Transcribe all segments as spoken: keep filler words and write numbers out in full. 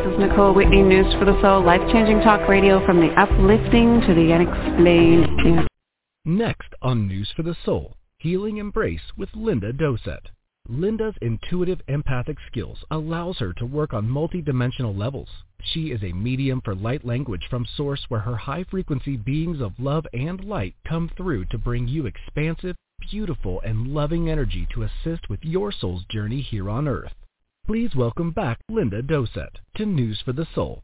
is Nicole Whitney, News for the Soul, life-changing talk radio from the uplifting to the unexplained. Next on News for the Soul, Healing Embrace with Linda Doucette. Linda's intuitive empathic skills allows her to work on multidimensional levels. She is a medium for light language from source where her high-frequency beings of love and light come through to bring you expansive, beautiful, and loving energy to assist with your soul's journey here on Earth. Please welcome back Linda Doucette to News for the Soul.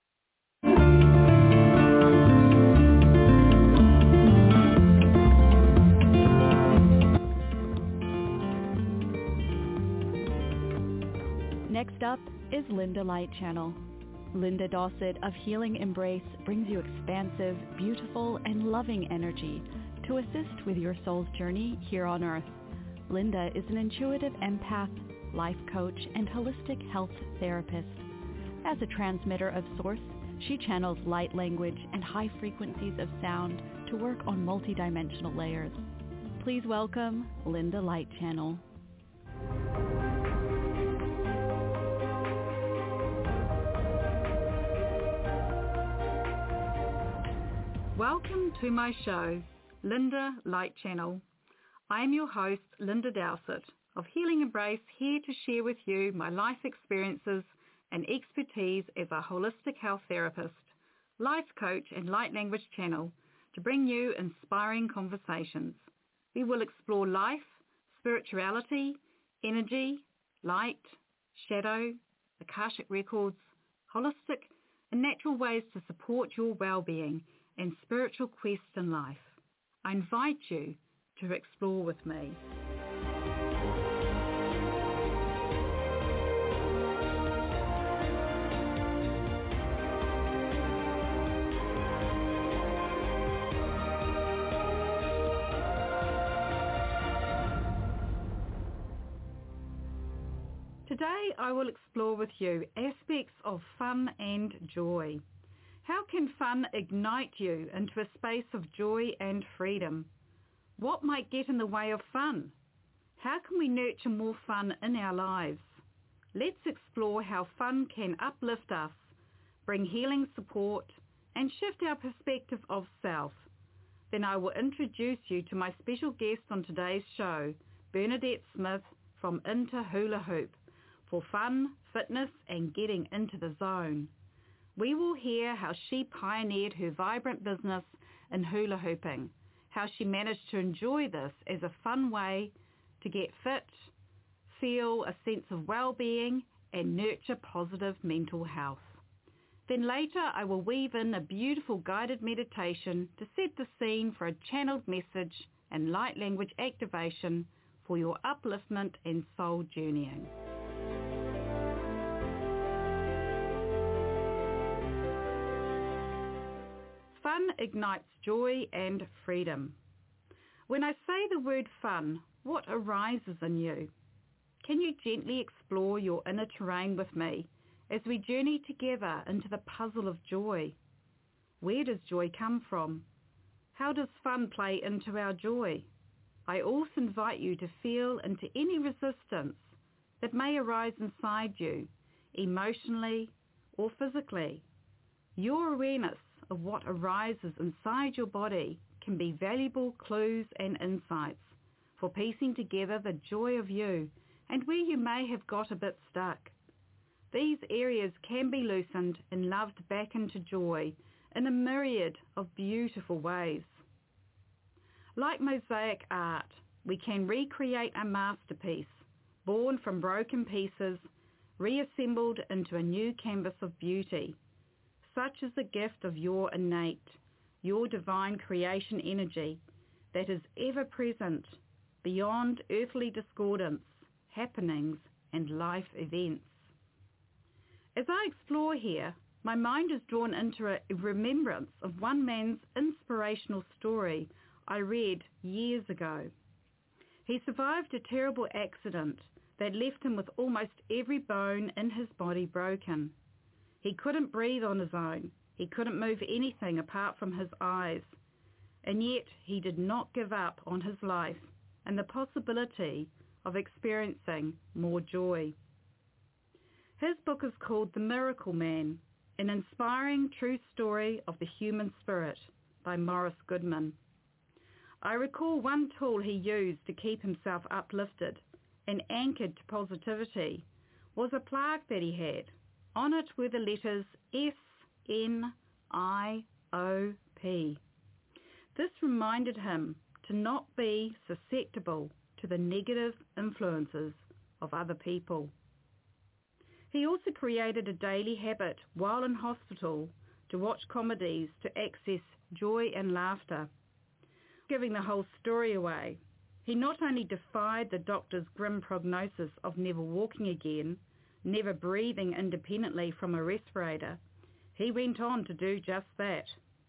Next up is Linda Light Channel. Linda Doucette of Healing Embrace brings you expansive, beautiful, and loving energy to assist with your soul's journey here on Earth. Linda is an intuitive empath, life coach, and holistic health therapist. As a transmitter of source, she channels light language and high frequencies of sound to work on multidimensional layers. Please welcome Linda Light Channel. Welcome to my show, Linda Light Channel. I am your host, Linda Doucette of Healing Embrace, here to share with you my life experiences and expertise as a holistic health therapist, life coach, and light language channel to bring you inspiring conversations. We will explore life, spirituality, energy, light, shadow, Akashic records, holistic and natural ways to support your well-being and spiritual quest in life. I invite you to explore with me. Today I will explore with you aspects of fun and joy. How can fun ignite you into a space of joy and freedom? What might get in the way of fun? How can we nurture more fun in our lives? Let's explore how fun can uplift us, bring healing support, and shift our perspective of self. Then I will introduce you to my special guest on today's show, Bernadette Smith from Into Hula Hoop, for fun, fitness, and getting into the zone. We will hear how she pioneered her vibrant business in hula hooping, how she managed to enjoy this as a fun way to get fit, feel a sense of well-being, and nurture positive mental health. Then later I will weave in a beautiful guided meditation to set the scene for a channeled message and light language activation for your upliftment and soul journeying. Fun ignites joy and freedom. When I say the word fun, what arises in you? Can you gently explore your inner terrain with me as we journey together into the puzzle of joy? Where does joy come from? How does fun play into our joy? I also invite you to feel into any resistance that may arise inside you, emotionally or physically. Your awareness of what arises inside your body can be valuable clues and insights for piecing together the joy of you and where you may have got a bit stuck. These areas can be loosened and loved back into joy in a myriad of beautiful ways. Like mosaic art, we can recreate a masterpiece, born from broken pieces, reassembled into a new canvas of beauty. Such is the gift of your innate, your divine creation energy that is ever present beyond earthly discordance, happenings, and life events. As I explore here, my mind is drawn into a remembrance of one man's inspirational story I read years ago. He survived a terrible accident that left him with almost every bone in his body broken. He couldn't breathe on his own. He couldn't move anything apart from his eyes. And yet he did not give up on his life and the possibility of experiencing more joy. His book is called The Miracle Man, an inspiring true story of the human spirit by Morris Goodman. I recall one tool he used to keep himself uplifted and anchored to positivity was a plaque that he had. On it were the letters S N I O P. This reminded him to not be susceptible to the negative influences of other people. He also created a daily habit while in hospital to watch comedies to access joy and laughter. Giving the whole story away, he not only defied the doctor's grim prognosis of never walking again, never breathing independently from a respirator, he went on to do just that.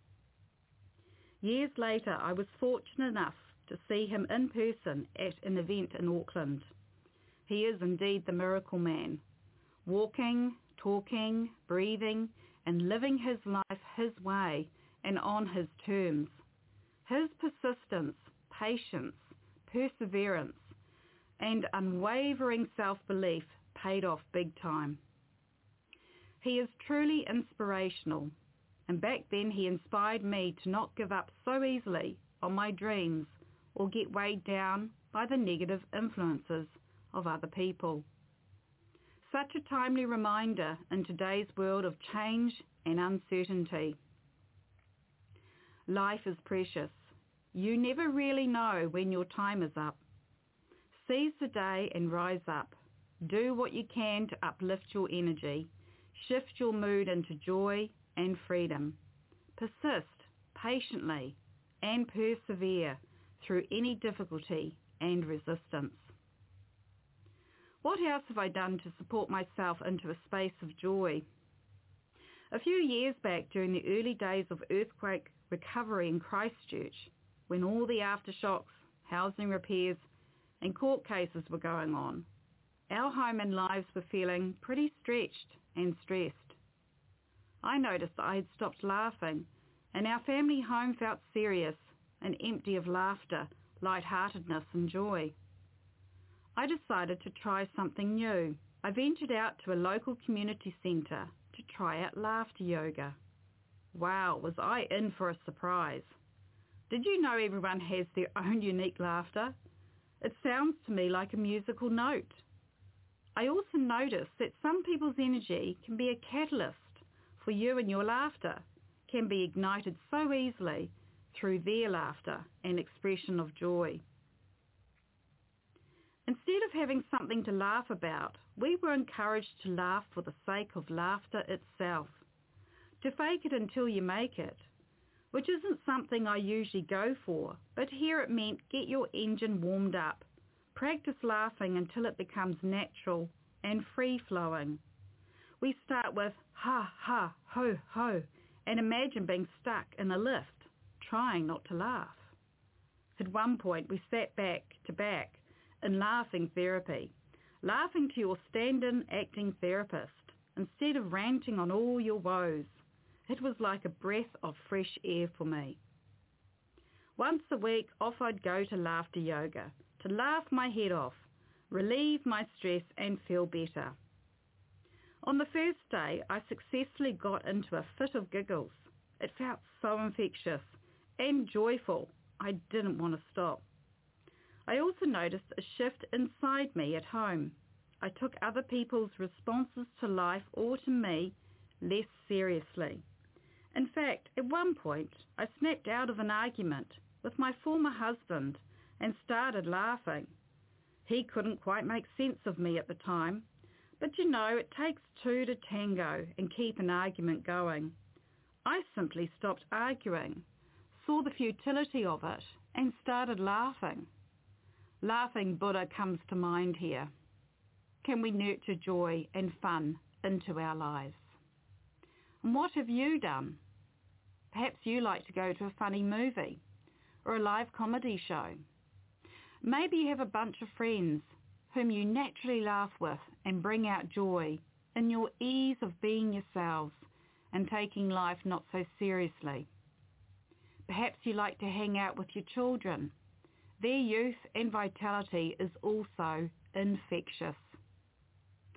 Years later, I was fortunate enough to see him in person at an event in Auckland. He is indeed the Miracle Man, walking, talking, breathing, and living his life his way and on his terms. His persistence, patience, perseverance, and unwavering self-belief paid off big time. He is truly inspirational, and back then he inspired me to not give up so easily on my dreams or get weighed down by the negative influences of other people. Such a timely reminder in today's world of change and uncertainty. Life is precious. You never really know when your time is up. Seize the day and rise up. Do what you can to uplift your energy. Shift your mood into joy and freedom. Persist patiently and persevere through any difficulty and resistance. What else have I done to support myself into a space of joy? A few years back, during the early days of earthquake recovery in Christchurch, when all the aftershocks, housing repairs, and court cases were going on, our home and lives were feeling pretty stretched and stressed. I noticed I had stopped laughing, and our family home felt serious and empty of laughter, lightheartedness, and joy. I decided to try something new. I ventured out to a local community centre to try out laughter yoga. Wow, was I in for a surprise. Did you know everyone has their own unique laughter? It sounds to me like a musical note. I also noticed that some people's energy can be a catalyst for you, and your laughter can be ignited so easily through their laughter and expression of joy. Instead of having something to laugh about, we were encouraged to laugh for the sake of laughter itself, to fake it until you make it, which isn't something I usually go for, but here it meant get your engine warmed up, practice laughing until it becomes natural and free-flowing. We start with ha, ha, ho, ho, and imagine being stuck in a lift, trying not to laugh. At one point, we sat back to back in laughing therapy, laughing to your stand-in acting therapist instead of ranting on all your woes. It was like a breath of fresh air for me. Once a week, off I'd go to laughter yoga, to laugh my head off, relieve my stress and feel better. On the first day, I successfully got into a fit of giggles. It felt so infectious and joyful, I didn't want to stop. I also noticed a shift inside me at home. I took other people's responses to life or to me less seriously. In fact, at one point, I snapped out of an argument with my former husband and started laughing. He couldn't quite make sense of me at the time, but you know, it takes two to tango and keep an argument going. I simply stopped arguing, saw the futility of it, and started laughing. Laughing Buddha comes to mind here. Can we nurture joy and fun into our lives? And what have you done? Perhaps you like to go to a funny movie or a live comedy show. Maybe you have a bunch of friends whom you naturally laugh with and bring out joy in your ease of being yourselves and taking life not so seriously. Perhaps you like to hang out with your children. Their youth and vitality is also infectious.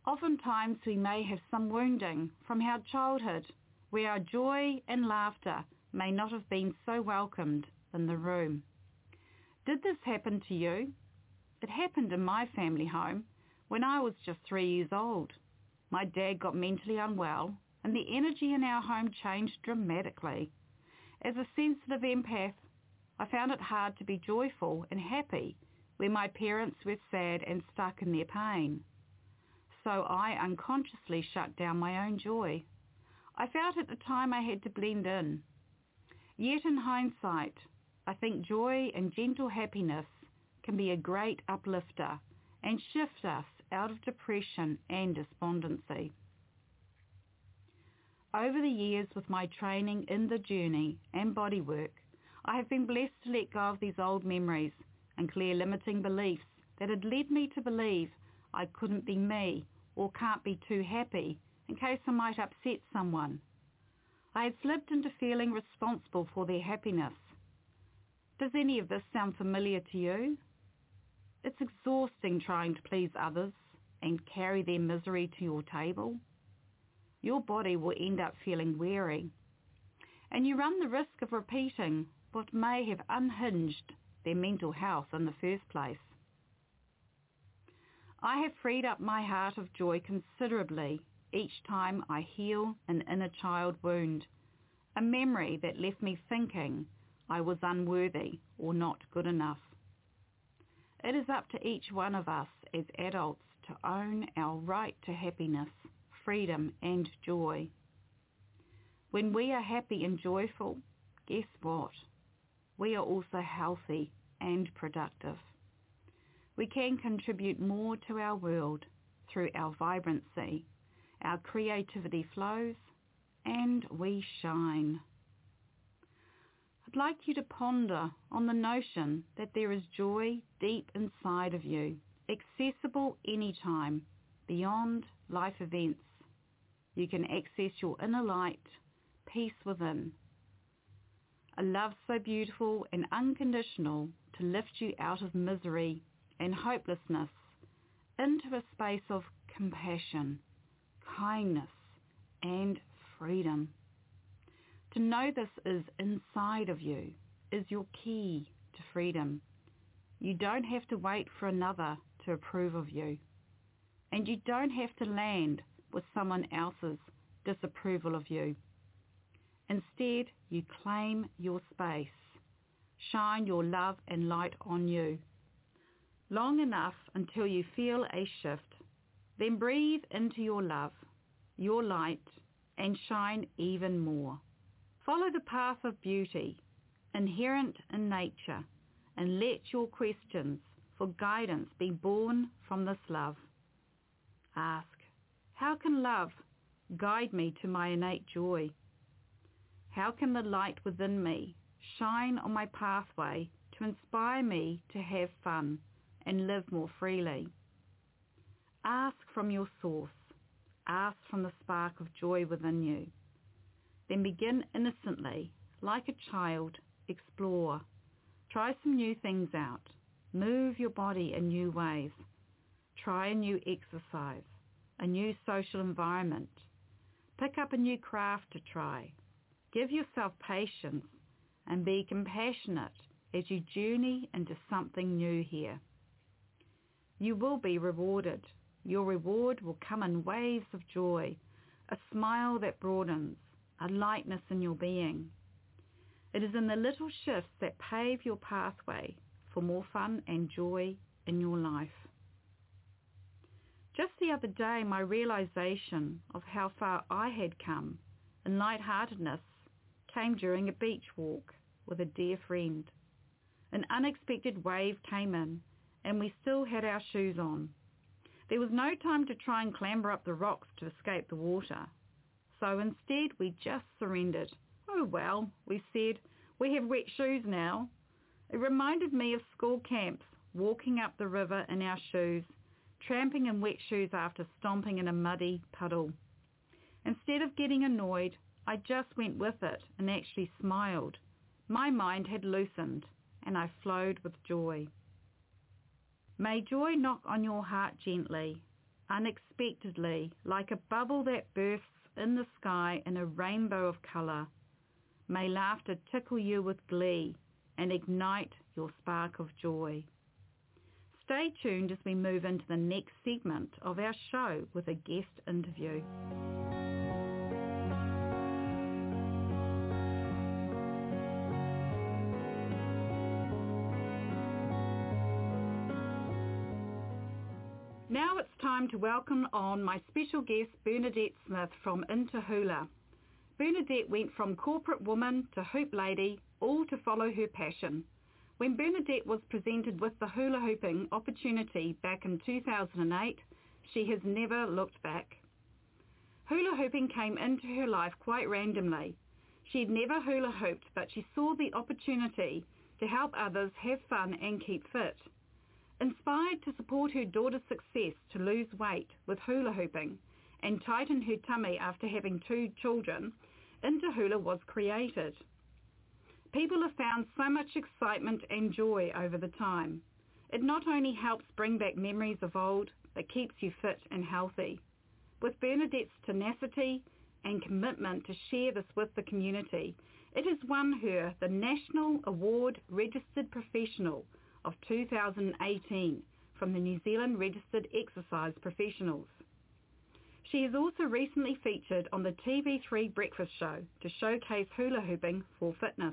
Oftentimes we may have some wounding from our childhood where our joy and laughter may not have been so welcomed in the room. Did this happen to you? It happened in my family home when I was just three years old. My dad got mentally unwell and the energy in our home changed dramatically. As a sensitive empath, I found it hard to be joyful and happy where my parents were sad and stuck in their pain. So I unconsciously shut down my own joy. I felt at the time I had to blend in. Yet in hindsight, I think joy and gentle happiness can be a great uplifter and shift us out of depression and despondency. Over the years with my training in the journey and bodywork, I have been blessed to let go of these old memories and clear limiting beliefs that had led me to believe I couldn't be me or can't be too happy in case I might upset someone. I had slipped into feeling responsible for their happiness. Does any of this sound familiar to you? It's exhausting trying to please others and carry their misery to your table. Your body will end up feeling weary, and you run the risk of repeating what may have unhinged their mental health in the first place. I have freed up my heart of joy considerably each time I heal an inner child wound, a memory that left me thinking I was unworthy or not good enough. It is up to each one of us as adults to own our right to happiness, freedom and joy. When we are happy and joyful, guess what? We are also healthy and productive. We can contribute more to our world through our vibrancy. Our creativity flows and we shine. I'd like you to ponder on the notion that there is joy deep inside of you, accessible anytime, beyond life events. You can access your inner light, peace within. A love so beautiful and unconditional to lift you out of misery and hopelessness into a space of compassion, kindness, and freedom. To know this is inside of you is your key to freedom. You don't have to wait for another to approve of you. And you don't have to land with someone else's disapproval of you. Instead, you claim your space. Shine your love and light on you. Long enough until you feel a shift. Then breathe into your love, your light, and shine even more. Follow the path of beauty, inherent in nature, and let your questions for guidance be born from this love. Ask, how can love guide me to my innate joy? How can the light within me shine on my pathway to inspire me to have fun and live more freely? Ask from your source. Ask from the spark of joy within you. Then begin innocently, like a child, explore. Try some new things out. Move your body in new ways. Try a new exercise, a new social environment. Pick up a new craft to try. Give yourself patience and be compassionate as you journey into something new here. You will be rewarded. Your reward will come in waves of joy, a smile that broadens, a lightness in your being. It is in the little shifts that pave your pathway for more fun and joy in your life. Just the other day, my realization of how far I had come in lightheartedness came during a beach walk with a dear friend. An unexpected wave came in and we still had our shoes on. There was no time to try and clamber up the rocks to escape the water. So instead we just surrendered. Oh well, we said, we have wet shoes now. It reminded me of school camps, walking up the river in our shoes, tramping in wet shoes after stomping in a muddy puddle. Instead of getting annoyed, I just went with it and actually smiled. My mind had loosened and I flowed with joy. May joy knock on your heart gently. unexpectedly, like a bubble that bursts in the sky in a rainbow of colour. May laughter tickle you with glee and ignite your spark of joy. Stay tuned as we move into the next segment of our show with a guest interview. Now it's time to welcome on my special guest, Bernadette Smith from Into Hula. Bernadette went from corporate woman to hoop lady, all to follow her passion. When Bernadette was presented with the hula hooping opportunity back in two thousand eight, she has never looked back. Hula hooping came into her life quite randomly. She'd never hula hooped, but she saw the opportunity to help others have fun and keep fit. Inspired to support her daughter's success to lose weight with hula hooping and tighten her tummy after having two children, Into Hula was created. People have found so much excitement and joy over the time. It not only helps bring back memories of old, but keeps you fit and healthy. With Bernadette's tenacity and commitment to share this with the community, it has won her the National Award Registered Professional of two thousand eighteen from the New Zealand Registered Exercise Professionals. She has also recently featured on the T V three Breakfast Show to showcase hula hooping for fitness.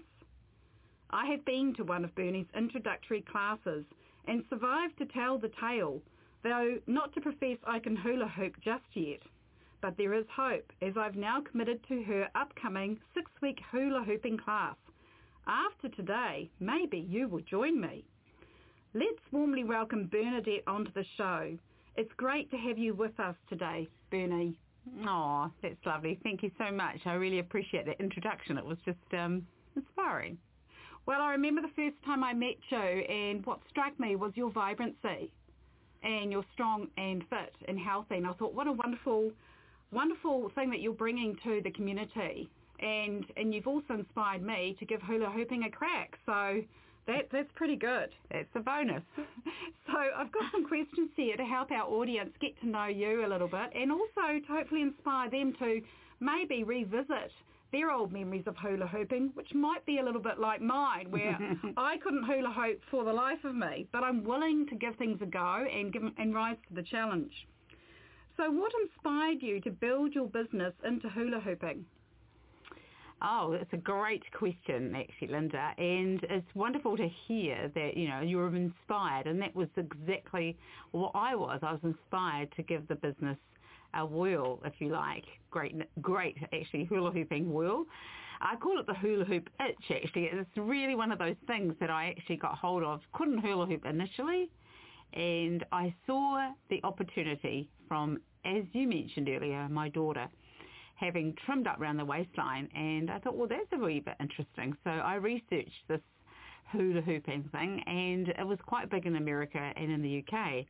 I have been to one of Bernie's introductory classes and survived to tell the tale, though not to profess I can hula hoop just yet. But there is hope, as I've now committed to her upcoming six-week hula hooping class. After today, maybe you will join me. Let's warmly welcome Bernadette onto the show. It's great to have you with us today, Bernie. Oh, that's lovely. Thank you so much. I really appreciate that introduction. It was just um, inspiring. Well, I remember the first time I met you, and what struck me was your vibrancy, and you're strong and fit and healthy. And I thought, what a wonderful, wonderful thing that you're bringing to the community. And and you've also inspired me to give hula hooping a crack. So that that's pretty good. That's a bonus. So I've got some questions here to help our audience get to know you a little bit, and also to hopefully inspire them to maybe revisit their old memories of hula hooping, which might be a little bit like mine, where I couldn't hula hoop for the life of me, but I'm willing to give things a go and give, and rise to the challenge. So what inspired you to build your business into hula hooping? Oh, that's a great question, actually, Linda, and it's wonderful to hear that, you know, you were inspired, and that was exactly what I was. I was inspired to give the business a whirl, if you like. Great, great, actually, hula hooping whirl. I call it the hula hoop itch, actually. It's really one of those things that I actually got hold of. Couldn't hula hoop initially, and I saw the opportunity from, as you mentioned earlier, my daughter having trimmed up around the waistline, and I thought, well, that's a wee bit interesting. So I researched this hula hooping thing, and it was quite big in America and in the U K.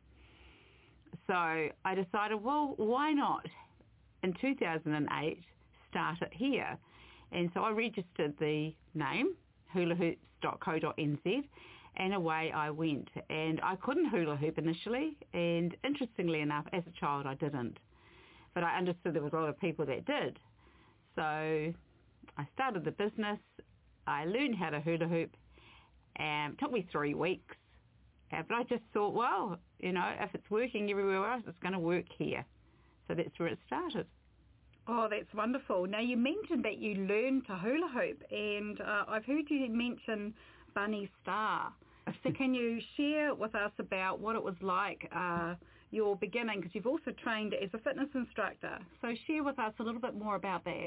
So I decided, well, why not, in two thousand eight, start it here? And so I registered the name, hula hoops dot co dot n z, and away I went. And I couldn't hula hoop initially, and interestingly enough, as a child, I didn't. But I understood there was a lot of people that did. So I started the business. I learned how to hula hoop, and it took me three weeks. Uh, but I just thought, well, you know, if it's working everywhere else, it's going to work here. So that's where it started. Oh, that's wonderful. Now, you mentioned that you learned to hula hoop, and uh, I've heard you mention Bunny Star. So can you share with us about what it was like, uh, your beginning, because you've also trained as a fitness instructor. So share with us a little bit more about that.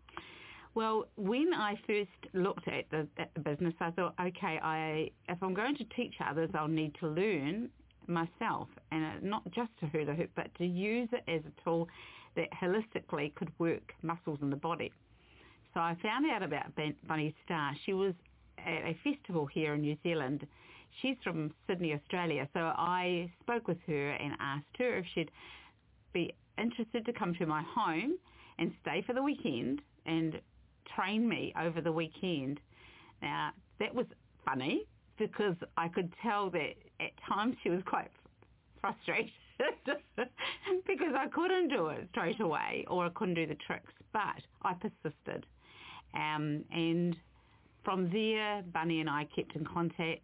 Well, when I first looked at the, at the business, I thought, okay, I if I'm going to teach others, I'll need to learn myself, and not just to hula hoop, but to use it as a tool that holistically could work muscles in the body. So I found out about Bunny Star. She was at a festival here in New Zealand. She's from Sydney, Australia. So I spoke with her and asked her if she'd be interested to come to my home and stay for the weekend and train me over the weekend. Now, that was funny because I could tell that at times she was quite frustrated because I couldn't do it straight away, or I couldn't do the tricks, but I persisted. Um, and from there, Bunny and I kept in contact.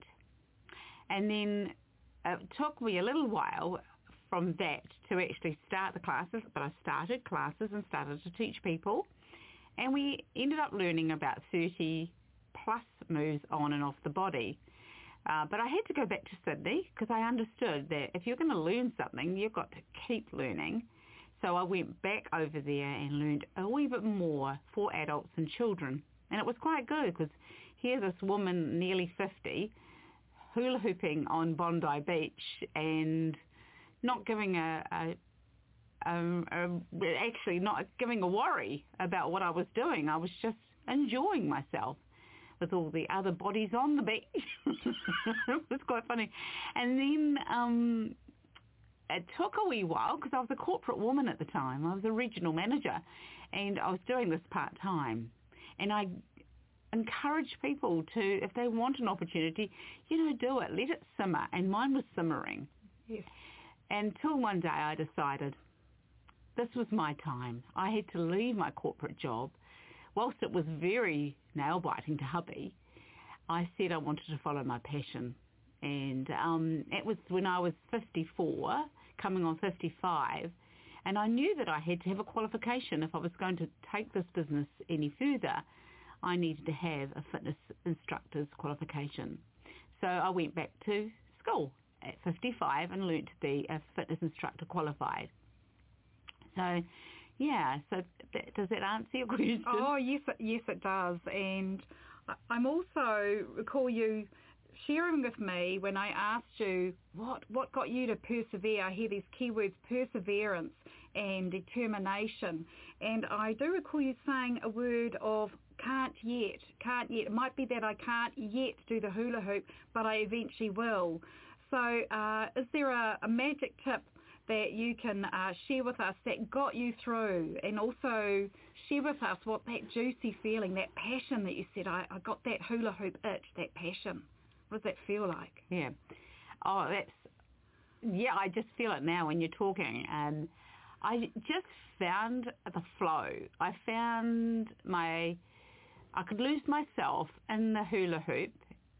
And then it took me a little while from that to actually start the classes, but I started classes and started to teach people. And we ended up learning about thirty plus moves on and off the body. Uh, but I had to go back to Sydney because I understood that if you're going to learn something, you've got to keep learning. So I went back over there and learned a wee bit more for adults and children. And it was quite good because here's this woman, nearly fifty, hula hooping on Bondi Beach and not giving a, a, a, a actually not giving a worry about what I was doing. I was just enjoying myself with all the other bodies on the beach. It was quite funny. And then um, it took a wee while because I was a corporate woman at the time. I was a regional manager and I was doing this part-time. And I encourage people to, if they want an opportunity, you know, do it. Let it simmer. And mine was simmering. Yes. Until one day I decided this was my time. I had to leave my corporate job. Whilst it was very nail-biting to hubby, I said I wanted to follow my passion. And um, it was when I was fifty-four, coming on fifty-five, and I knew that I had to have a qualification. If I was going to take this business any further, I needed to have a fitness instructor's qualification. So I went back to school at fifty-five and learnt to be a fitness instructor qualified. So, yeah, so th- does that answer your question? Oh, yes, it, yes it does. And I'm also recall you sharing with me when I asked you what, what got you to persevere. I hear these keywords, perseverance and determination. And I do recall you saying a word of can't yet, can't yet. It might be that I can't yet do the hula hoop, but I eventually will. So uh, is there a, a magic tip that you can uh, share with us that got you through, and also share with us what that juicy feeling, that passion that you said, I, I got that hula hoop itch, that passion. What does that feel like? Yeah. Oh, that's, yeah, I just feel it now when you're talking. And I just found the flow. I found my, I could lose myself in the hula hoop.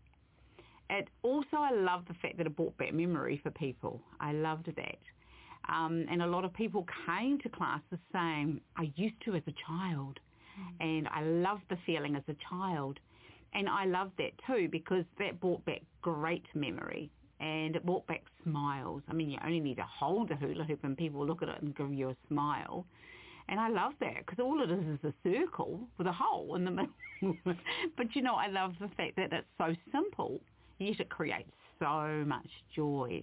It also, I love the fact that it brought back memory for people. I loved that. Um, and a lot of people came to classes saying, I used to as a child, mm. and I loved the feeling as a child. And I loved that too because that brought back great memory and it brought back smiles. I mean, you only need to hold the hula hoop and people look at it and give you a smile. And I love that because all it is is a circle with a hole in the middle. But, you know, I love the fact that it's so simple, yet it creates so much joy.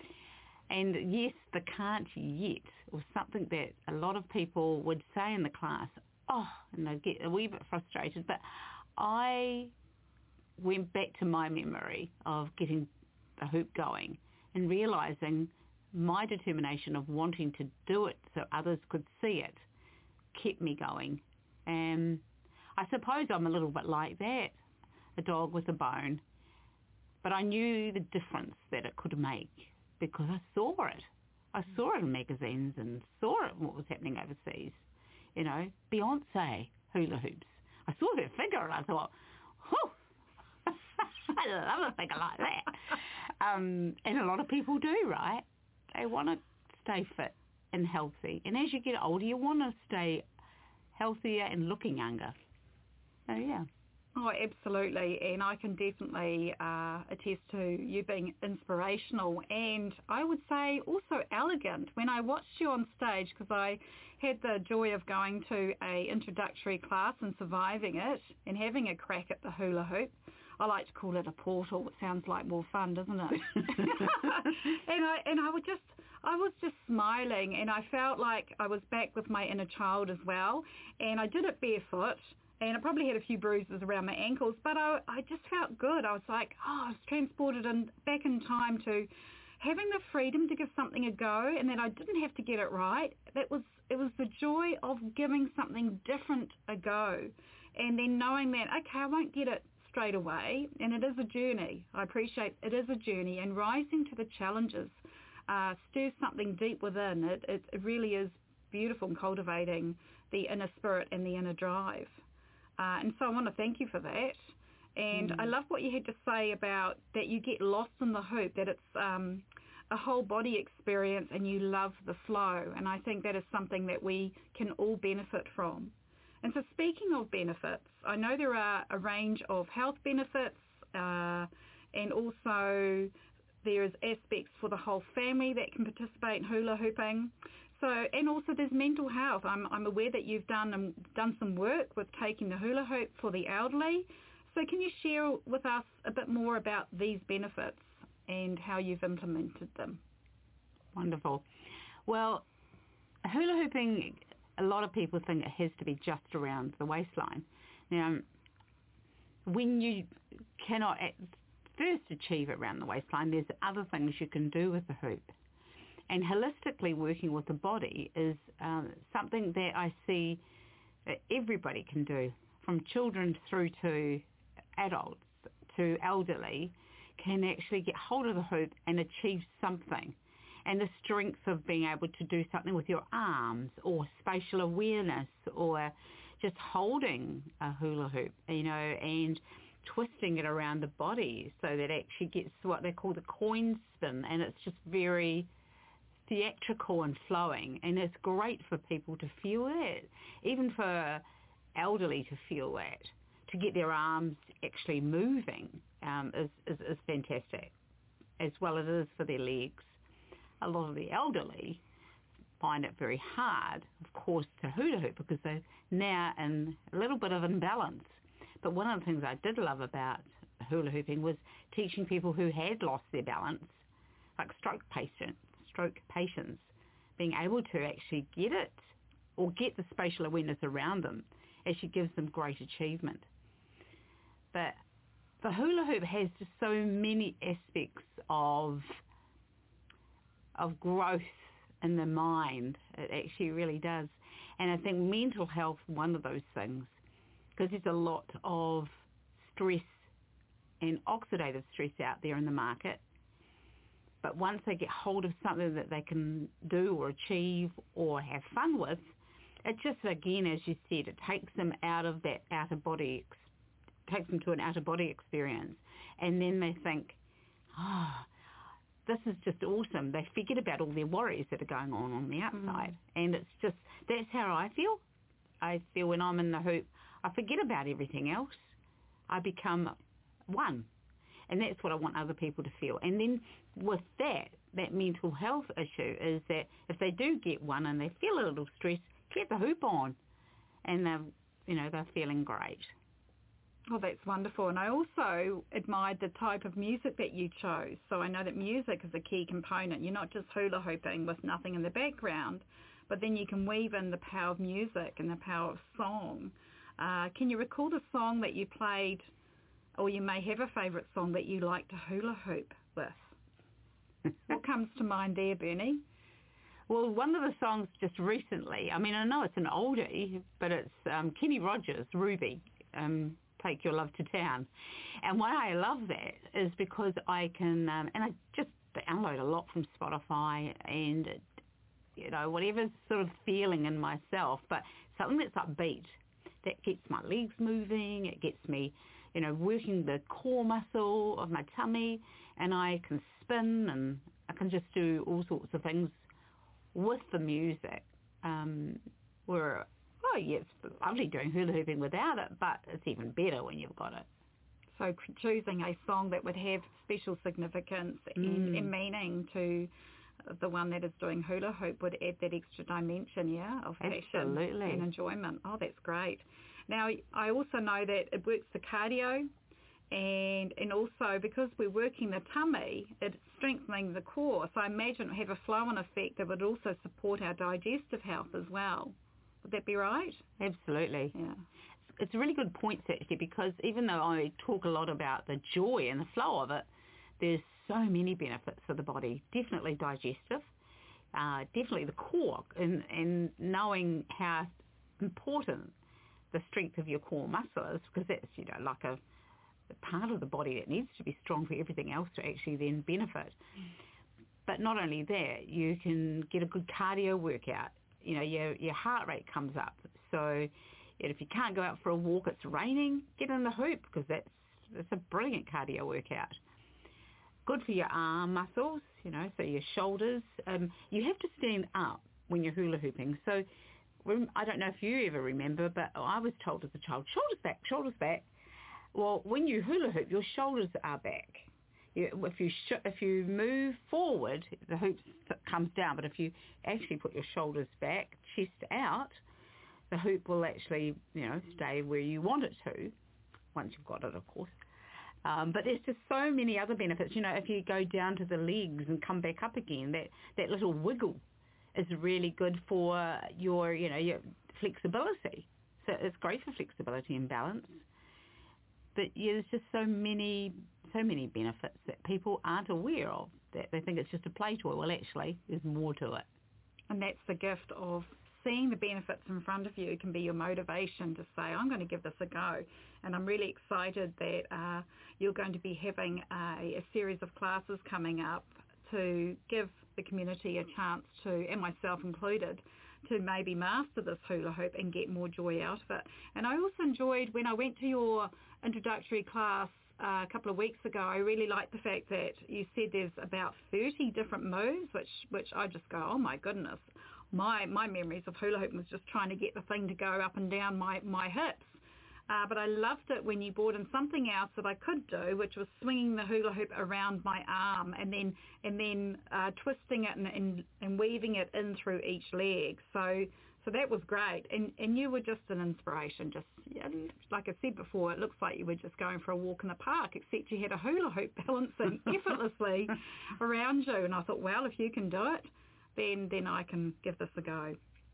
And yes, the can't yet was something that a lot of people would say in the class, oh, and they'd get a wee bit frustrated. But I went back to my memory of getting the hoop going and realising my determination of wanting to do it so others could see it kept me going. And I suppose I'm a little bit like that, a dog with a bone. But I knew the difference that it could make, because I saw it. I saw it in magazines and saw it what was happening overseas. You know, Beyonce hula hoops. I saw that figure and I thought, whew, I love a figure like that. um, and a lot of people do, right? They want to stay fit and healthy. And as you get older, you want to stay healthier and looking younger. So, yeah. Oh, absolutely, and I can definitely uh, attest to you being inspirational and I would say also elegant. When I watched you on stage, because I had the joy of going to a introductory class and surviving it and having a crack at the hula hoop. I like to call it a portal. It sounds like more fun, doesn't it? and I and I would just I was just smiling, and I felt like I was back with my inner child as well. And I did it barefoot. And I probably had a few bruises around my ankles, but I, I just felt good. I was like, oh, I was transported in, back in time to having the freedom to give something a go, and that I didn't have to get it right. That was it was the joy of giving something different a go, and then knowing that, okay, I won't get it straight away, and it is a journey. I appreciate it is a journey, and rising to the challenges uh, stirs something deep within. It, it, it really is beautiful in cultivating the inner spirit and the inner drive. Uh, and so I want to thank you for that. And mm. I love what you had to say about that you get lost in the hoop, that it's um, a whole body experience and you love the flow. And I think that is something that we can all benefit from. And so speaking of benefits, I know there are a range of health benefits uh, and also there's aspects for the whole family that can participate in hula hooping. So, and also there's mental health. I'm, I'm aware that you've done um, done some work with taking the hula hoop for the elderly. So can you share with us a bit more about these benefits and how you've implemented them? Wonderful. Well, hula hooping, a lot of people think it has to be just around the waistline. Now, when you cannot at first achieve it around the waistline, there's other things you can do with the hoop. And holistically working with the body is um, something that I see that everybody can do, from children through to adults to elderly, can actually get hold of the hoop and achieve something. And the strength of being able to do something with your arms, or spatial awareness, or just holding a hula hoop, you know, and twisting it around the body so that it actually gets what they call the coin spin, and it's just very theatrical and flowing, and it's great for people to feel that, even for elderly to feel that, to get their arms actually moving um, is, is, is fantastic, as well as it is for their legs. A lot of the elderly find it very hard, of course, to hula hoop because they're now in a little bit of imbalance. But one of the things I did love about hula hooping was teaching people who had lost their balance, like stroke patients, stroke patients, being able to actually get it or get the spatial awareness around them actually gives them great achievement. But the hula hoop has just so many aspects of of growth in the mind. It actually really does. And I think mental health, one of those things, because there's a lot of stress and oxidative stress out there in the market. But once they get hold of something that they can do or achieve or have fun with, it just, again, as you said, it takes them out of that outer body, takes them to an outer body experience. And then they think, oh, this is just awesome. They forget about all their worries that are going on on the outside. Mm. And it's just, that's how I feel. I feel when I'm in the hoop, I forget about everything else. I become one. And that's what I want other people to feel. And then with that, that mental health issue is that if they do get one and they feel a little stressed, get the hoop on. And they're, you know, they're feeling great. Oh, that's wonderful. And I also admired the type of music that you chose. So I know that music is a key component. You're not just hula hooping with nothing in the background, but then you can weave in the power of music and the power of song. Uh, can you recall the song that you played, or you may have a favourite song that you like to hula hoop with? What comes to mind there, Bernie? Well, one of the songs just recently, I mean, I know it's an oldie, but it's um, Kenny Rogers, Ruby, um, Take Your Love to Town. And why I love that is because I can, um, and I just download a lot from Spotify and, you know, whatever's sort of feeling in myself, but something that's upbeat, that gets my legs moving, it gets me, you know, working the core muscle of my tummy, and I can spin and I can just do all sorts of things with the music. Um, where, oh, yeah, it's lovely doing hula hooping without it, but it's even better when you've got it. So choosing a song that would have special significance mm. and, and meaning to the one that is doing hula hoop would add that extra dimension, yeah, of passion Absolutely. and enjoyment. Oh, that's great. Now, I also know that it works the cardio, and and also because we're working the tummy, it's strengthening the core. So I imagine it would have a flow-on effect that would also support our digestive health as well. Would that be right? Absolutely. Yeah. It's a really good point, actually, because even though I talk a lot about the joy and the flow of it, there's so many benefits for the body. Definitely digestive, uh, definitely the core, and, and knowing how important the strength of your core muscle is, because that's, you know, like a, a part of the body that needs to be strong for everything else to actually then benefit. But not only that, you can get a good cardio workout. You know, your your heart rate comes up. So if you can't go out for a walk, it's raining, get in the hoop because that's, that's a brilliant cardio workout. Good for your arm muscles, you know, so your shoulders. Um, you have to stand up when you're hula hooping. So I don't know if you ever remember, but I was told as a child, shoulders back, shoulders back. Well, when you hula hoop, your shoulders are back. You, if you sh- if you move forward, the hoop comes down. But if you actually put your shoulders back, chest out, the hoop will actually, you know, stay where you want it to, once you've got it, of course. Um, but there's just so many other benefits. You know, if you go down to the legs and come back up again, that, that little wiggle is really good for your, you know, your flexibility. So it's great for flexibility and balance. But yeah, there's just so many, so many benefits that people aren't aware of. That they think it's just a play toy. Well, actually, there's more to it. And that's the gift of seeing the benefits in front of you can be your motivation to say, I'm going to give this a go. And I'm really excited that uh, you're going to be having a, a series of classes coming up to give the community a chance to, and myself included, to maybe master this hula hoop and get more joy out of it. And I also enjoyed when I went to your introductory class uh, a couple of weeks ago, I really liked the fact that you said there's about thirty different moves, which, which I just go, oh my goodness. My my memories of hula hoop was just trying to get the thing to go up and down my, my hips. Uh, but I loved it when you brought in something else that I could do, which was swinging the hula hoop around my arm and then and then uh, twisting it and, and, and weaving it in through each leg. So so that was great. And, and you were just an inspiration. Just yeah, like I said before, it looks like you were just going for a walk in the park, except you had a hula hoop balancing effortlessly around you. And I thought, well, if you can do it, then then I can give this a go.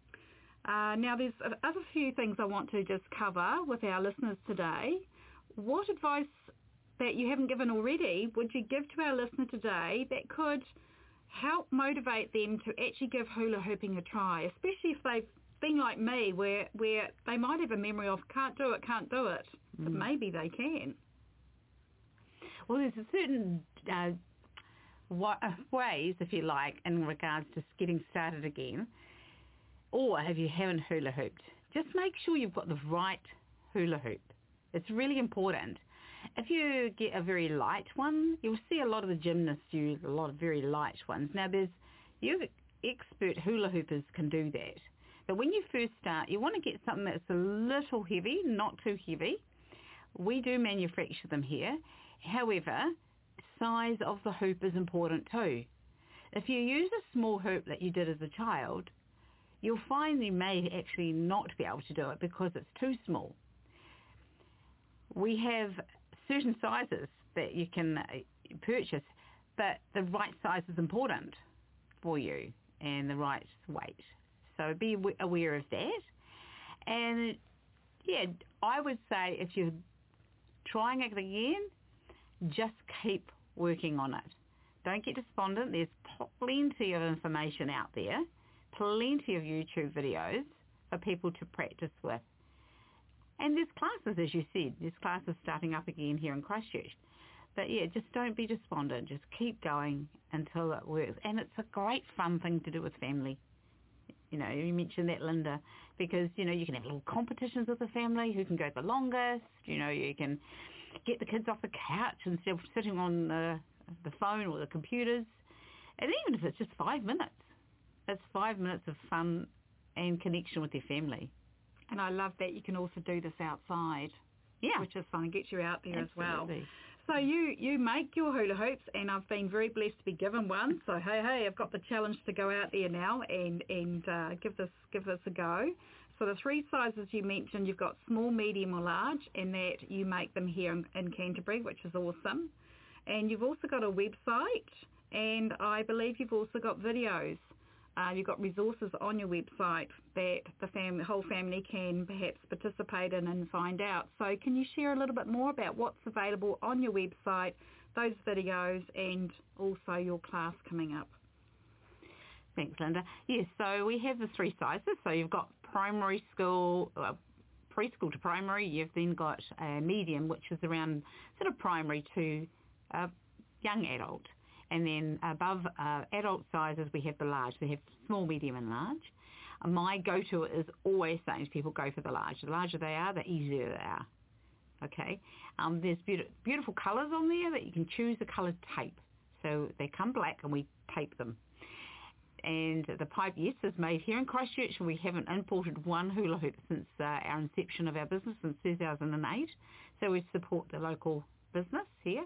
Uh, now, there's other few things I want to just cover with our listeners today. What advice that you haven't given already would you give to our listener today that could help motivate them to actually give hula hooping a try, especially if they've been like me, where, where they might have a memory of can't do it, can't do it, mm. but maybe they can? Well, there's a certain uh, ways, if you like, in regards to getting started again. Or if you haven't hula hooped, just make sure you've got the right hula hoop. It's really important. If you get a very light one, you'll see a lot of the gymnasts use a lot of very light ones. Now, there's you expert hula hoopers can do that. But when you first start, you want to get something that's a little heavy, not too heavy. We do manufacture them here. However, size of the hoop is important too. If you use a small hoop that you did as a child, you'll find you may actually not be able to do it because it's too small. We have certain sizes that you can purchase, but the right size is important for you and the right weight. So be aware of that. And yeah, I would say if you're trying it again, just keep working on it. Don't get despondent. There's plenty of information out there, plenty of YouTube videos for people to practice with. And there's classes, as you said, there's classes starting up again here in Christchurch. But yeah, just don't be despondent. Just keep going until it works. And it's a great fun thing to do with family. You know, you mentioned that, Linda, because, you know, you can have little competitions with the family, who can go the longest. You know, you can get the kids off the couch instead of sitting on the, the phone or the computers. And even if it's just five minutes, it's five minutes of fun and connection with your family. And I love that you can also do this outside, yeah, which is fun. It gets you out there Absolutely. as well. So you, you make your hula hoops, and I've been very blessed to be given one. So hey, hey, I've got the challenge to go out there now and and uh, give this give this a go. So the three sizes you mentioned, you've got small, medium, or large, and that you make them here in, in Canterbury, which is awesome. And you've also got a website, and I believe you've also got videos. Uh, you've got resources on your website that the fam- whole family can perhaps participate in and find out. So can you share a little bit more about what's available on your website, those videos, and also your class coming up? Thanks, Linda. Yes, so we have the three sizes. So you've got primary school, uh, preschool to primary. You've then got a medium, which is around sort of primary to uh, young adult. And then above uh, adult sizes, we have the large. We have small, medium, and large. Uh, my go-to is always saying to people, go for the large. The larger they are, the easier they are. Okay. Um, there's beautiful, beautiful colours on there that you can choose the coloured tape. So they come black and we tape them. And the pipe, yes, is made here in Christchurch, and we haven't imported one hula hoop since uh, our inception of our business in two thousand eight. So we support the local business here.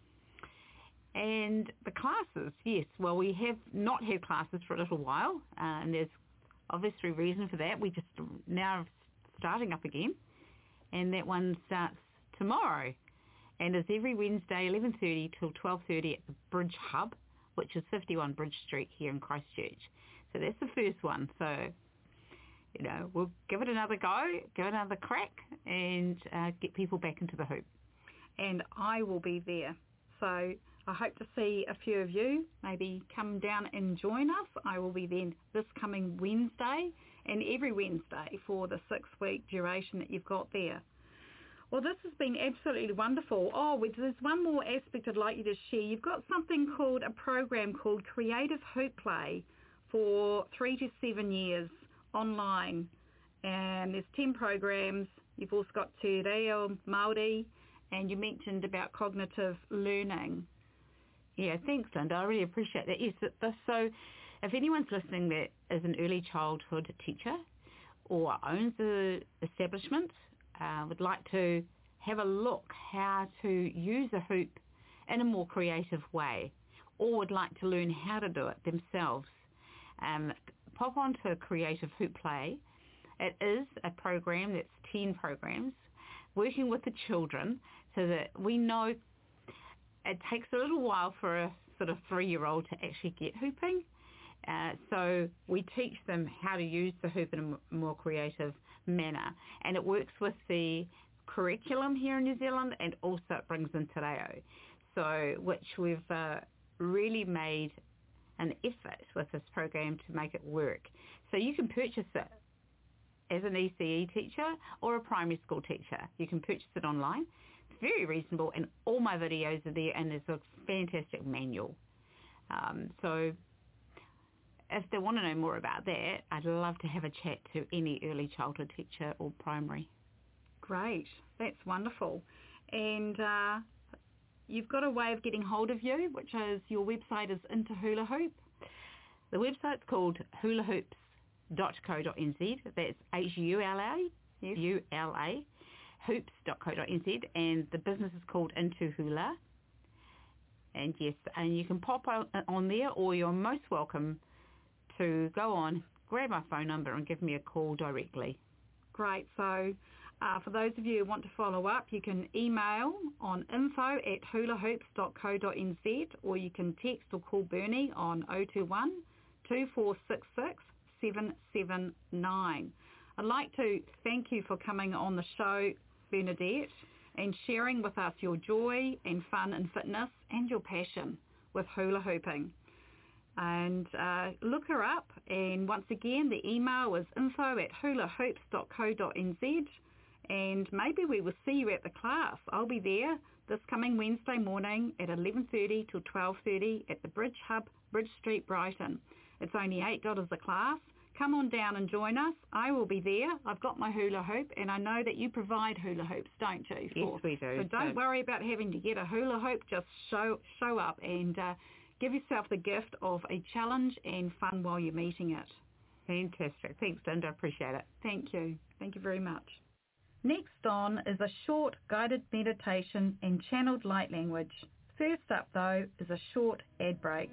And the classes, yes, well, we have not had classes for a little while, uh, and there's obviously reason for that. We just now starting up again, and that one starts tomorrow, and it's every Wednesday, eleven thirty till twelve thirty at the Bridge Hub, which is fifty-one Bridge Street here in Christchurch. So that's the first one. So, you know, we'll give it another go, give it another crack, and uh, get people back into the hoop. And I will be there. So I hope to see a few of you maybe come down and join us. I will be there this coming Wednesday and every Wednesday for the six-week duration that you've got there. Well, this has been absolutely wonderful. Oh, there's one more aspect I'd like you to share. You've got something called, a program called Creative Hoop Play for three to seven years online. And there's ten programs. You've also got Te Reo Māori, and you mentioned about cognitive learning. Yeah, thanks, Linda. I really appreciate that. Yes, so if anyone's listening that is an early childhood teacher or owns an establishment, Uh, would like to have a look how to use a hoop in a more creative way, or would like to learn how to do it themselves, um, pop onto Creative Hoop Play. It is a program that's ten programs working with the children, so that we know it takes a little while for a sort of three-year-old to actually get hooping. Uh, so we teach them how to use the hoop in a more creative manner, and it works with the curriculum here in New Zealand, and also it brings in Te Reo, so which we've uh, really made an effort with this program to make it work. So you can purchase it as an E C E teacher or a primary school teacher. You can purchase it online. It's very reasonable, and all my videos are there, and there's a fantastic manual. Um, so if they want to know more about that, I'd love to have a chat to any early childhood teacher or primary. Great. That's wonderful. And uh, you've got a way of getting hold of you, which is your website is Into Hula Hoop. The website's called hula hoops dot co dot n z. That's H U L A, yes. U L A, hoops dot co dot n z. And the business is called Into Hula. And yes, and you can pop on there, or you're most welcome to go on, grab my phone number and give me a call directly. Great. So uh, for those of you who want to follow up, you can email on info at hula hoops dot co dot n z, or you can text or call Bernie on oh two one, two four six six, seven seven nine. I'd like to thank you for coming on the show, Bernadette, and sharing with us your joy and fun and fitness and your passion with hula hooping. And uh, look her up, and once again the email is info at hula hoops dot co dot n z, and maybe we will see you at the class. I'll be there this coming Wednesday morning at eleven thirty till twelve thirty at the Bridge Hub, Bridge Street, Brighton. It's only eight dollars a class. Come on down and join us. I will be there. I've got my hula hoop, and I know that you provide hula hoops, don't you? Yes, for, we do. So don't so. worry about having to get a hula hoop. Just show show up and uh, give yourself the gift of a challenge and fun while you're meeting it. Fantastic. Thanks, Linda. I appreciate it. Thank you. Thank you very much. Next on is a short guided meditation and channeled light language. First up, though, is a short ad break.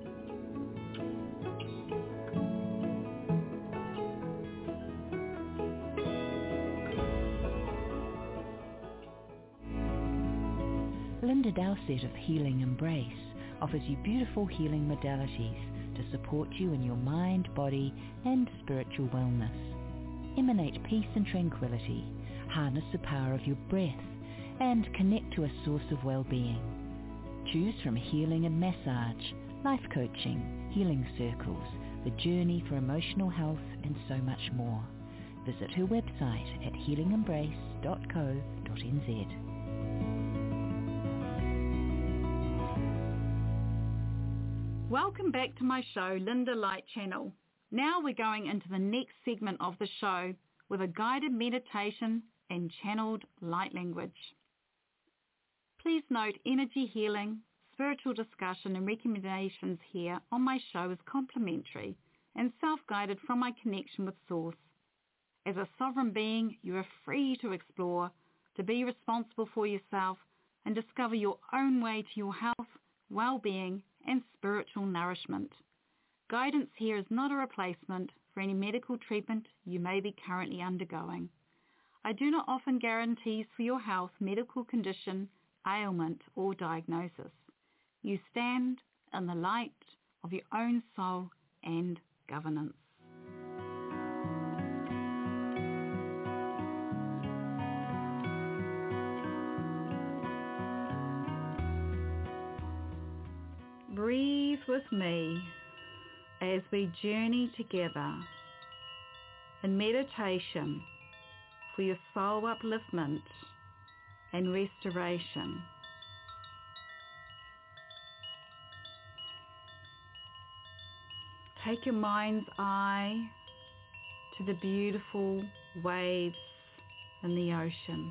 Linda Dowsett of Healing Embrace offers you beautiful healing modalities to support you in your mind, body and spiritual wellness. Emanate peace and tranquility, harness the power of your breath and connect to a source of well-being. Choose from healing and massage, life coaching, healing circles, the journey for emotional health and so much more. Visit her website at healing embrace dot co dot n z. Welcome back to my show, Linda Light Channel. Now we're going into the next segment of the show with a guided meditation and channeled light language. Please note energy healing, spiritual discussion and recommendations here on my show is complimentary and self-guided from my connection with Source. As a sovereign being, you are free to explore, to be responsible for yourself and discover your own way to your health, well-being and spiritual nourishment. Guidance here is not a replacement for any medical treatment you may be currently undergoing. I do not offer guarantees for your health, medical condition, ailment or diagnosis. You stand in the light of your own soul and governance. Breathe with me as we journey together in meditation for your soul upliftment and restoration. Take your mind's eye to the beautiful waves in the ocean.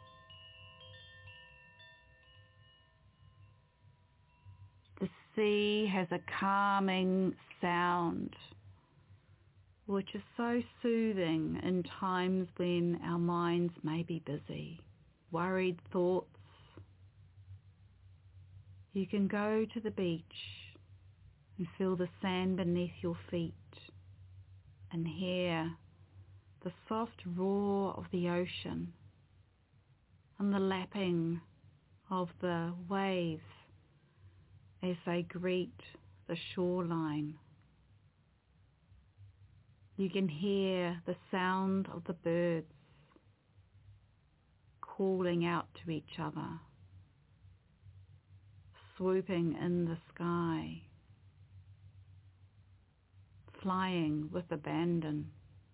The sea has a calming sound, which is so soothing in times when our minds may be busy, worried thoughts. You can go to the beach and feel the sand beneath your feet and hear the soft roar of the ocean and the lapping of the waves as they greet the shoreline. You can hear the sound of the birds calling out to each other, swooping in the sky, flying with abandon.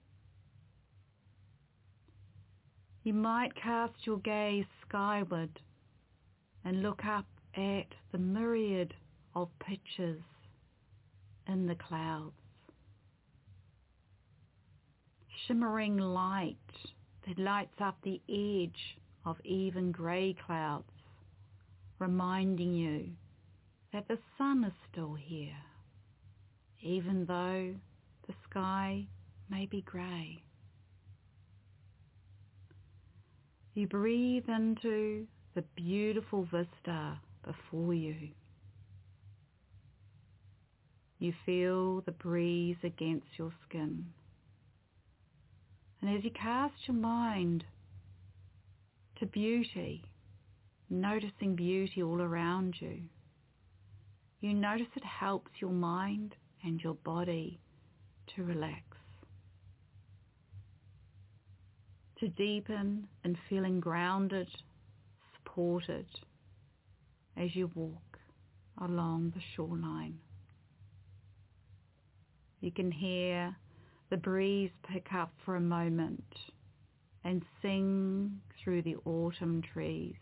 You might cast your gaze skyward and look up at the myriad of pictures in the clouds. Shimmering light that lights up the edge of even grey clouds, reminding you that the sun is still here, even though the sky may be grey. You breathe into the beautiful vista before you. You feel the breeze against your skin. And as you cast your mind to beauty, noticing beauty all around you, you notice it helps your mind and your body to relax, to deepen in feeling grounded, supported as you walk along the shoreline. You can hear the breeze pick up for a moment and sing through the autumn trees.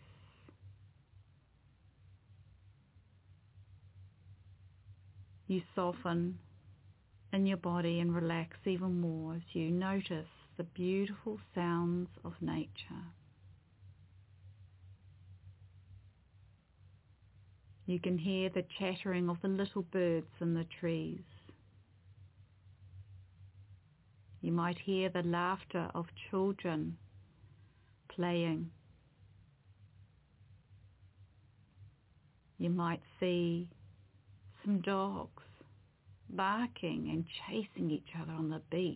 You soften in your body and relax even more as you notice the beautiful sounds of nature. You can hear the chattering of the little birds in the trees. You might hear the laughter of children playing. You might see some dogs barking and chasing each other on the beach.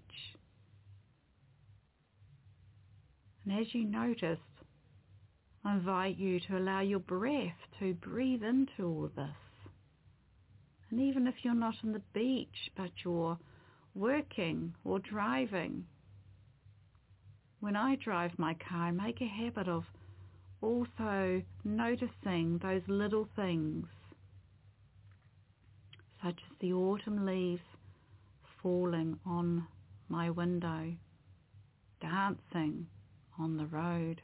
And as you notice, I invite you to allow your breath to breathe into all this. And even if you're not on the beach, but you're working or driving, when I drive my car, I make a habit of also noticing those little things, such as the autumn leaves falling on my window, dancing on the road.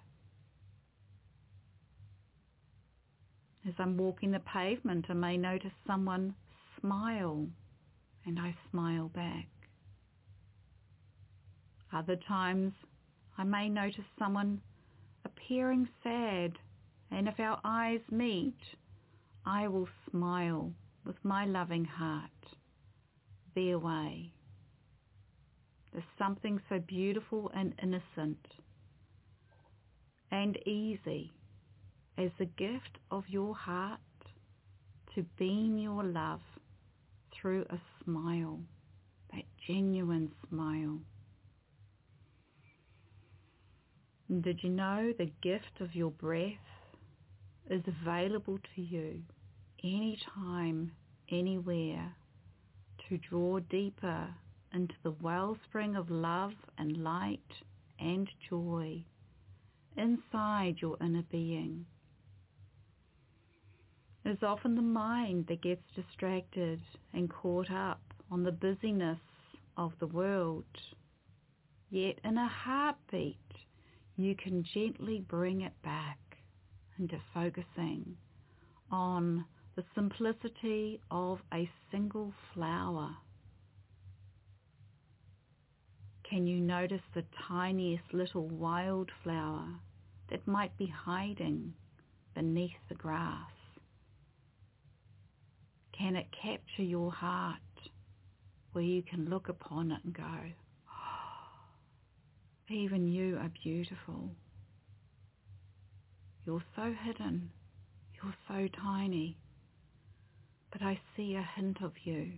As I'm walking the pavement, I may notice someone smile, and I smile back. Other times I may notice someone appearing sad, and if our eyes meet, I will smile with my loving heart their way. There's something so beautiful and innocent and easy as the gift of your heart to beam your love through a smile, that genuine smile. And did you know the gift of your breath is available to you anytime, anywhere, to draw deeper into the wellspring of love and light and joy inside your inner being. It's often the mind that gets distracted and caught up on the busyness of the world. Yet in a heartbeat, you can gently bring it back into focusing on the simplicity of a single flower. Can you notice the tiniest little wildflower that might be hiding beneath the grass? Can it capture your heart where you can look upon it and go, oh, even you are beautiful. You're so hidden. You're so tiny. But I see a hint of you.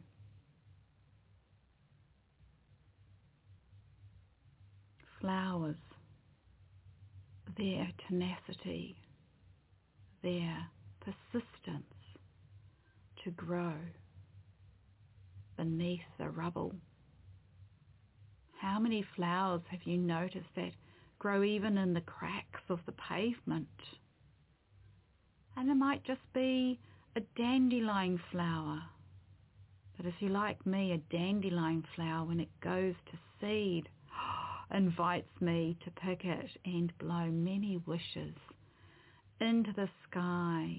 Flowers, their tenacity, their persistence to grow beneath the rubble. How many flowers have you noticed that grow even in the cracks of the pavement? And it might just be a dandelion flower. But if you're like me, a dandelion flower, when it goes to seed, invites me to pick it and blow many wishes into the sky.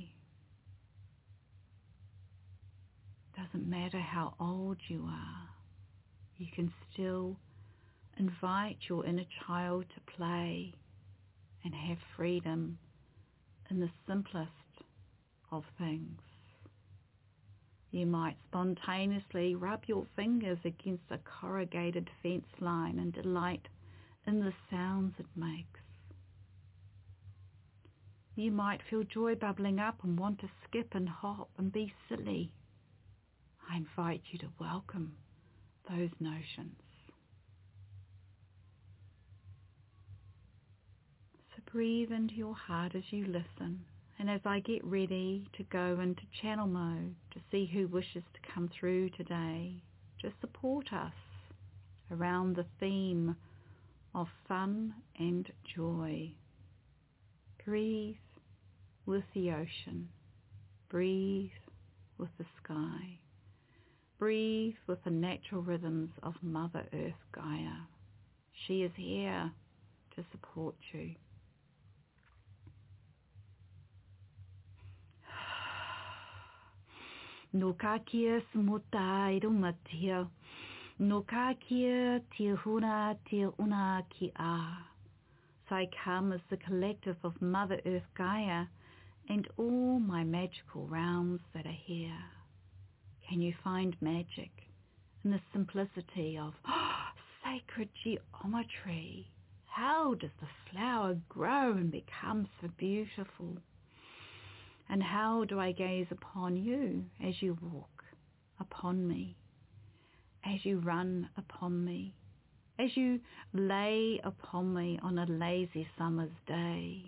Doesn't matter how old you are, you can still invite your inner child to play and have freedom in the simplest of things. You might spontaneously rub your fingers against a corrugated fence line and delight in the sounds it makes. You might feel joy bubbling up and want to skip and hop and be silly. I invite you to welcome those notions. So breathe into your heart as you listen, and as I get ready to go into channel mode to see who wishes to come through today to support us around the theme of fun and joy. Breathe with the ocean. Breathe with the sky. Breathe with the natural rhythms of Mother Earth Gaia. She is here to support you. No ka kia smutai rumatia. No ka kia tia huna tia una ki a. So I come as the collective of Mother Earth Gaia and all my magical realms that are here. Can you find magic in the simplicity of oh, sacred geometry? How does the flower grow and become so beautiful? And how do I gaze upon you as you walk upon me, as you run upon me, as you lay upon me on a lazy summer's day,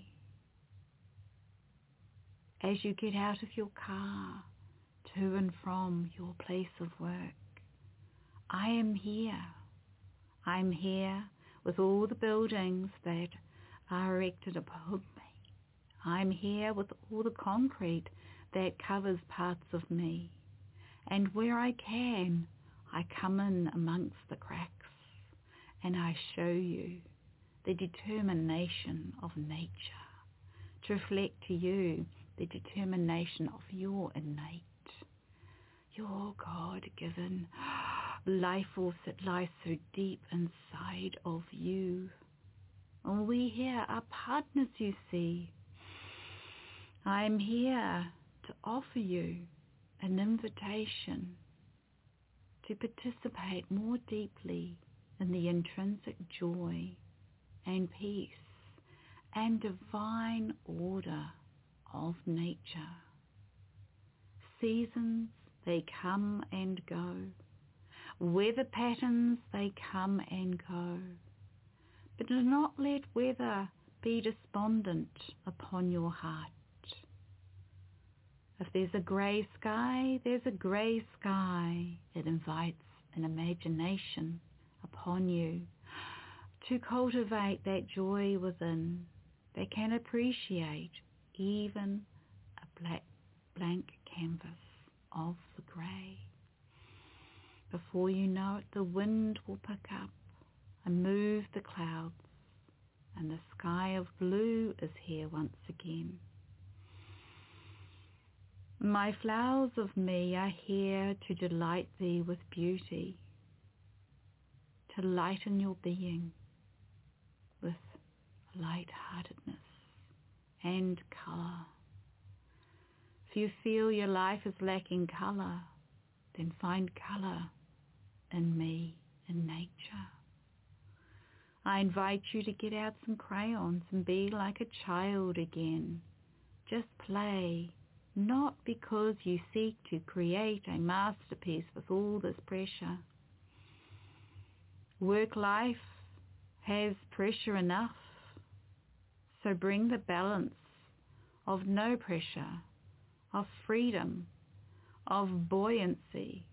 as you get out of your car to and from your place of work? I am here. I'm here with all the buildings that are erected above me. I'm here with all the concrete that covers parts of me. And where I can, I come in amongst the cracks and I show you the determination of nature to reflect to you the determination of your innate, your God-given life force that lies so deep inside of you. And we here are partners, you see. I'm here to offer you an invitation to participate more deeply in the intrinsic joy and peace and divine order of nature. Seasons, they come and go. Weather patterns, they come and go. But do not let weather be despondent upon your heart. If there's a grey sky, there's a grey sky. It invites an imagination upon you to cultivate that joy within that can appreciate even a black blank canvas of the grey. Before you know it, the wind will pick up and move the clouds, and the sky of blue is here once again. My flowers of me are here to delight thee with beauty, to lighten your being with light-heartedness and colour. If you feel your life is lacking colour, then find colour in me, in nature. I invite you to get out some crayons and be like a child again. Just play, not because you seek to create a masterpiece with all this pressure. Work life has pressure enough, so bring the balance of no pressure, of freedom, of buoyancy,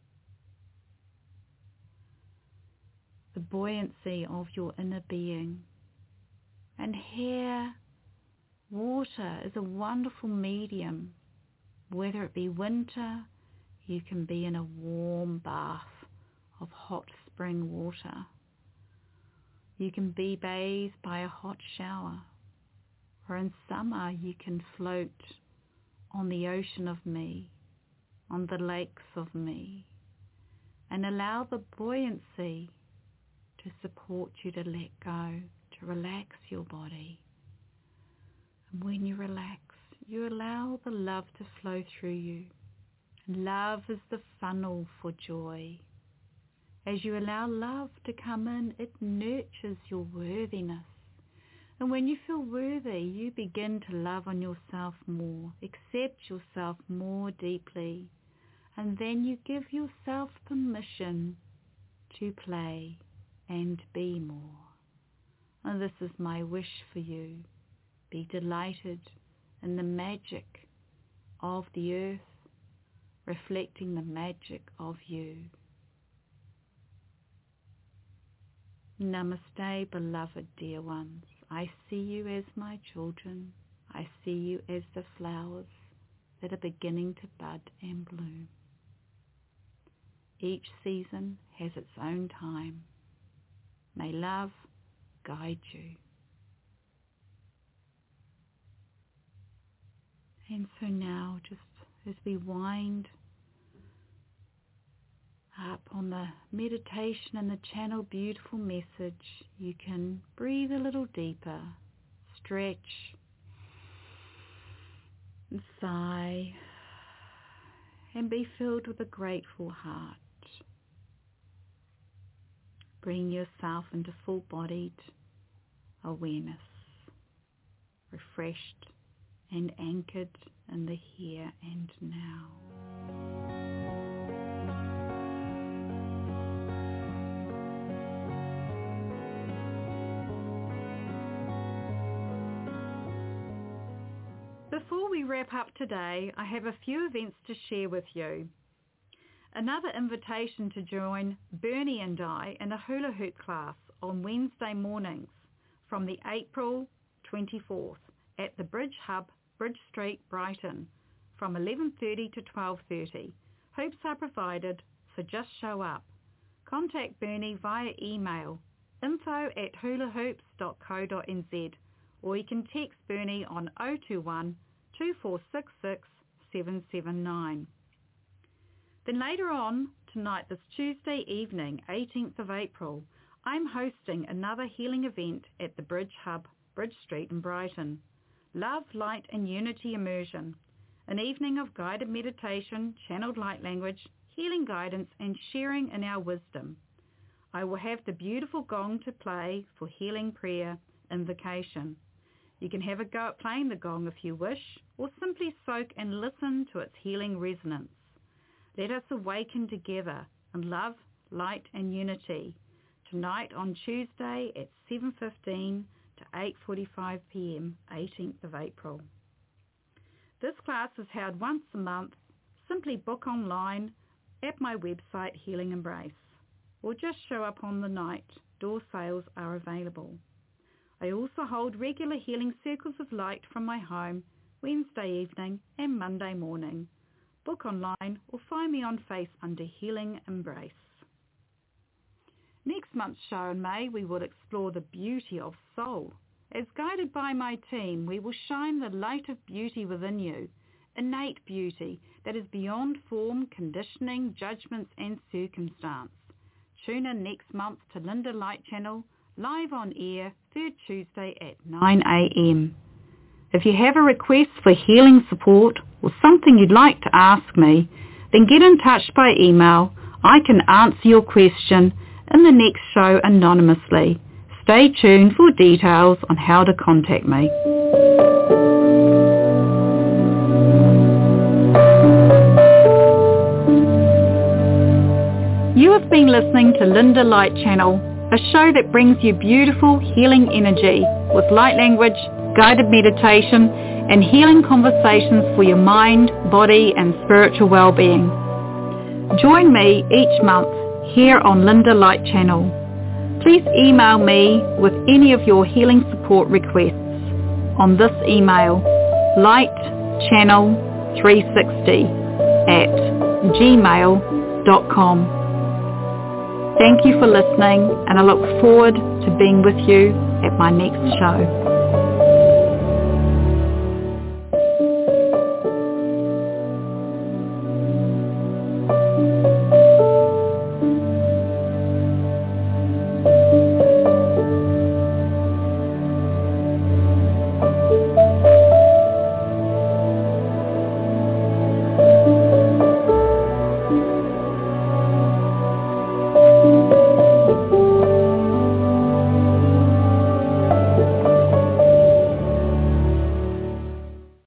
the buoyancy of your inner being. And here, water is a wonderful medium. Whether it be winter, you can be in a warm bath of hot spring water. You can be bathed by a hot shower. Or in summer, you can float on the ocean of me, on the lakes of me, and allow the buoyancy to support you to let go, to relax your body. And when you relax, you allow the love to flow through you. Love is the funnel for joy. As you allow love to come in, it nurtures your worthiness. And when you feel worthy, you begin to love on yourself more, accept yourself more deeply, and then you give yourself permission to play and be more. And this is my wish for you. Be delighted in the magic of the earth, reflecting the magic of you. Namaste, beloved dear ones. I see you as my children. I see you as the flowers that are beginning to bud and bloom. Each season has its own time. May love guide you. And so now, just as we wind up on the meditation and the channel beautiful message, you can breathe a little deeper, stretch, and sigh, and be filled with a grateful heart. Bring yourself into full-bodied awareness, refreshed and anchored in the here and now. Before we wrap up today, I have a few events to share with you. Another invitation to join Bernie and I in a hula hoop class on Wednesday mornings from the April twenty-fourth at the Bridge Hub, Bridge Street, Brighton, from eleven thirty to twelve thirty. Hoops are provided, so just show up. Contact Bernie via email info at hula hoops dot co dot n z, or you can text Bernie on oh two one, two four six six, seven seven nine. Then later on tonight, this Tuesday evening, eighteenth of April, I'm hosting another healing event at the Bridge Hub, Bridge Street in Brighton. Love, Light and Unity Immersion. An evening of guided meditation, channeled light language, healing guidance and sharing in our wisdom. I will have the beautiful gong to play for healing prayer invocation. You can have a go at playing the gong if you wish, or simply soak and listen to its healing resonance. Let us awaken together in love, light and unity tonight on Tuesday at seven fifteen to eight forty-five p.m, eighteenth of April. This class is held once a month. Simply book online at my website Healing Embrace, or just show up on the night. Door sales are available. I also hold regular healing circles of light from my home Wednesday evening and Monday morning. Book online or find me on Face under Healing Embrace. Next month's show in May, we will explore the beauty of soul. As guided by my team, we will shine the light of beauty within you, innate beauty that is beyond form, conditioning, judgments and circumstance. Tune in next month to Linda Light Channel, live on air, third Tuesday at nine a.m. If you have a request for healing support or something you'd like to ask me, then get in touch by email. I can answer your question in the next show anonymously. Stay tuned for details on how to contact me. You have been listening to Linda Light Channel, a show that brings you beautiful healing energy with light language, guided meditation and healing conversations for your mind, body and spiritual well-being. Join me each month here on Linda Light Channel. Please email me with any of your healing support requests on this email, lightchannel three sixty at gmail dot com. Thank you for listening, and I look forward to being with you at my next show.